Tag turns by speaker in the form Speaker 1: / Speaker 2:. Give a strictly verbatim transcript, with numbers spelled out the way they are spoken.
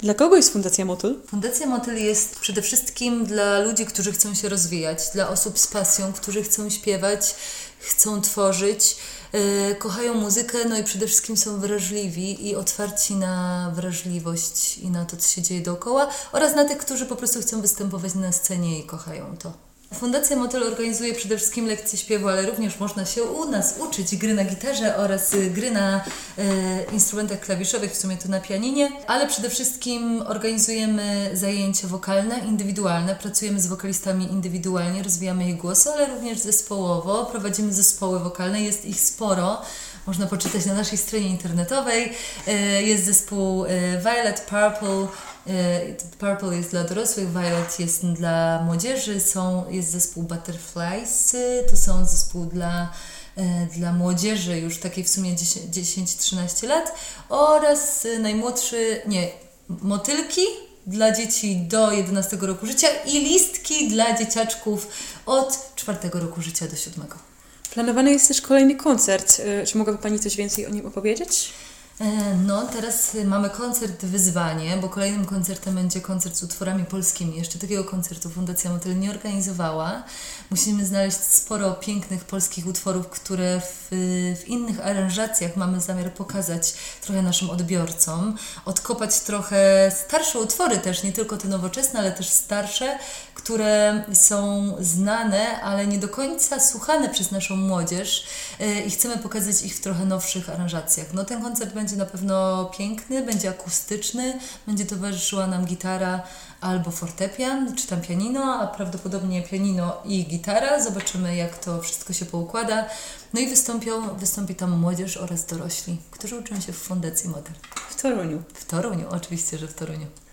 Speaker 1: Dla kogo jest Fundacja Motyl?
Speaker 2: Fundacja Motyl jest przede wszystkim dla ludzi, którzy chcą się rozwijać, dla osób z pasją, którzy chcą śpiewać, chcą tworzyć, yy, kochają muzykę, no i przede wszystkim są wrażliwi i otwarci na wrażliwość i na to, co się dzieje dookoła, oraz na tych, którzy po prostu chcą występować na scenie i kochają to. Fundacja Motyl organizuje przede wszystkim lekcje śpiewu, ale również można się u nas uczyć gry na gitarze oraz gry na e, instrumentach klawiszowych, w sumie to na pianinie, ale przede wszystkim organizujemy zajęcia wokalne, indywidualne, pracujemy z wokalistami indywidualnie, rozwijamy ich głosy, ale również zespołowo, prowadzimy zespoły wokalne, jest ich sporo. Można poczytać na naszej stronie internetowej. Jest zespół Violet, Purple. Purple jest dla dorosłych, Violet jest dla młodzieży. Są, jest zespół Butterflies, to są zespół dla, dla młodzieży już takiej w sumie dziesięć trzynaście lat. Oraz najmłodszy, nie, motylki dla dzieci do jedenastego roku życia i listki dla dzieciaczków od czwartego roku życia do siódmego.
Speaker 1: Planowany jest też kolejny koncert. Czy mogłaby Pani coś więcej o nim opowiedzieć?
Speaker 2: No, teraz mamy koncert Wyzwanie, bo kolejnym koncertem będzie koncert z utworami polskimi. Jeszcze takiego koncertu Fundacja Motyl nie organizowała. Musimy znaleźć sporo pięknych polskich utworów, które w, w innych aranżacjach mamy zamiar pokazać trochę naszym odbiorcom. Odkopać trochę starsze utwory też, nie tylko te nowoczesne, ale też starsze, które są znane, ale nie do końca słuchane przez naszą młodzież i chcemy pokazać ich w trochę nowszych aranżacjach. No, ten koncert będzie na pewno piękny, będzie akustyczny, będzie towarzyszyła nam gitara albo fortepian, czy tam pianino, a prawdopodobnie pianino i gitara. Zobaczymy, jak to wszystko się poukłada. No i wystąpią, wystąpi tam młodzież oraz dorośli, którzy uczą się w Fundacji Motyl.
Speaker 1: W Toruniu.
Speaker 2: W Toruniu, oczywiście, że w Toruniu.